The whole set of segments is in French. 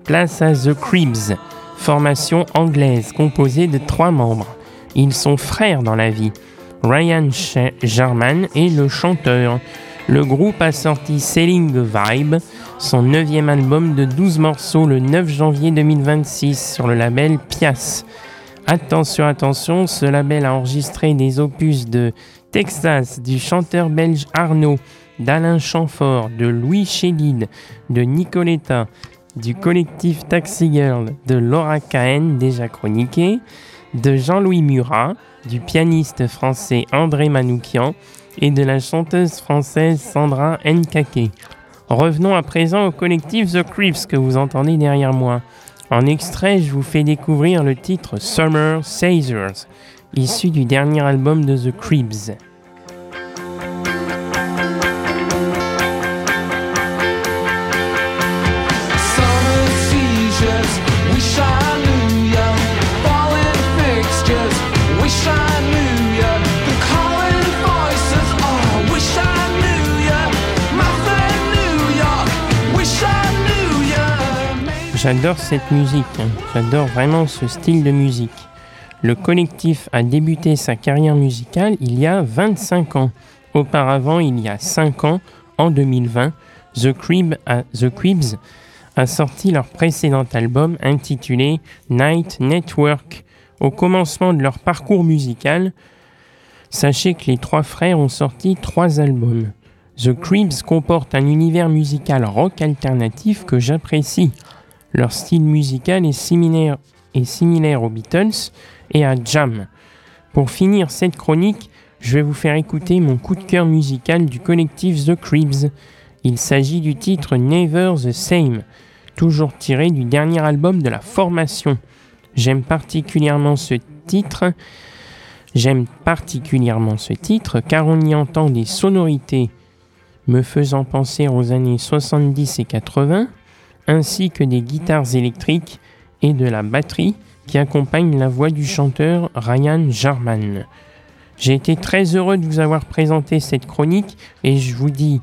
place à The Cribs, formation anglaise composée de 3 membres. Ils sont frères dans la vie. Ryan Jarman est le chanteur. Le groupe a sorti Selling the Vibe, son 9e album de 12 morceaux le 9 janvier 2026 sur le label Pias. Attention, attention, ce label a enregistré des opus de Texas, du chanteur belge Arnaud, d'Alain Chamfort, de Louis Chédid, de Nicoletta, du collectif Taxi Girl, de Laura Cahen, déjà chroniquée, de Jean-Louis Murat, du pianiste français André Manoukian et de la chanteuse française Sandra Nkake. Revenons à présent au collectif The Cribs que vous entendez derrière moi. En extrait, je vous fais découvrir le titre Summer Sailors, issu du dernier album de The Cribs. J'adore cette musique, j'adore vraiment ce style de musique. Le collectif a débuté sa carrière musicale il y a 25 ans. Auparavant, il y a 5 ans, en 2020, The Cribs a sorti leur précédent album intitulé Night Network. Au commencement de leur parcours musical, sachez que les 3 frères ont sorti 3 albums. The Cribs comporte un univers musical rock alternatif que j'apprécie. Leur style musical est similaire aux Beatles et à Jam. Pour finir cette chronique, je vais vous faire écouter mon coup de cœur musical du collectif The Cribs. Il s'agit du titre Never the Same, toujours tiré du dernier album de la formation. J'aime particulièrement ce titre car on y entend des sonorités me faisant penser aux années 70 et 80, ainsi que des guitares électriques et de la batterie qui accompagnent la voix du chanteur Ryan Jarman. J'ai été très heureux de vous avoir présenté cette chronique et je vous dis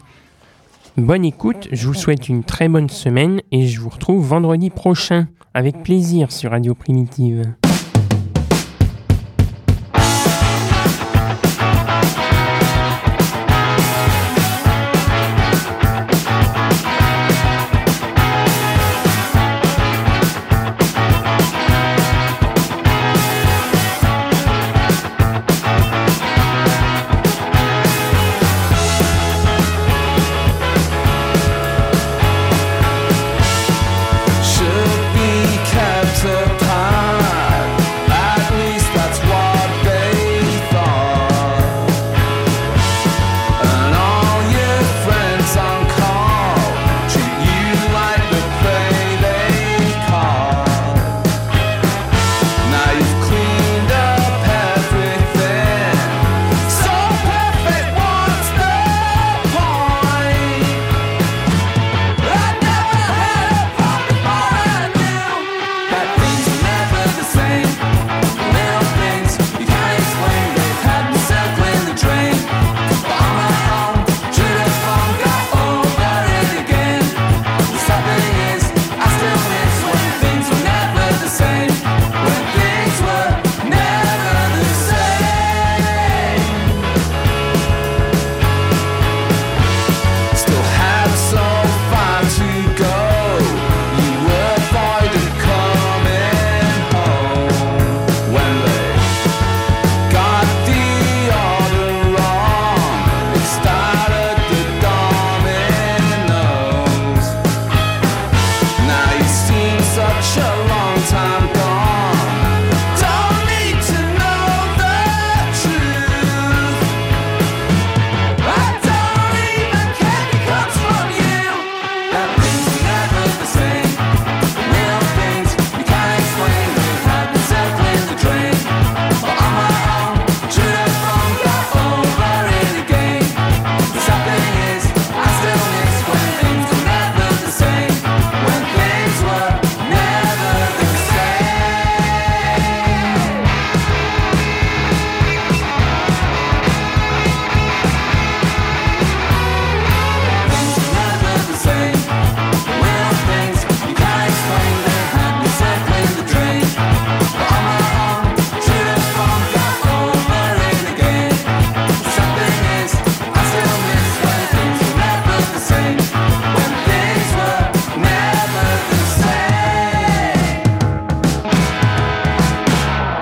bonne écoute, je vous souhaite une très bonne semaine et je vous retrouve vendredi prochain avec plaisir sur Radio Primitive. Such a long time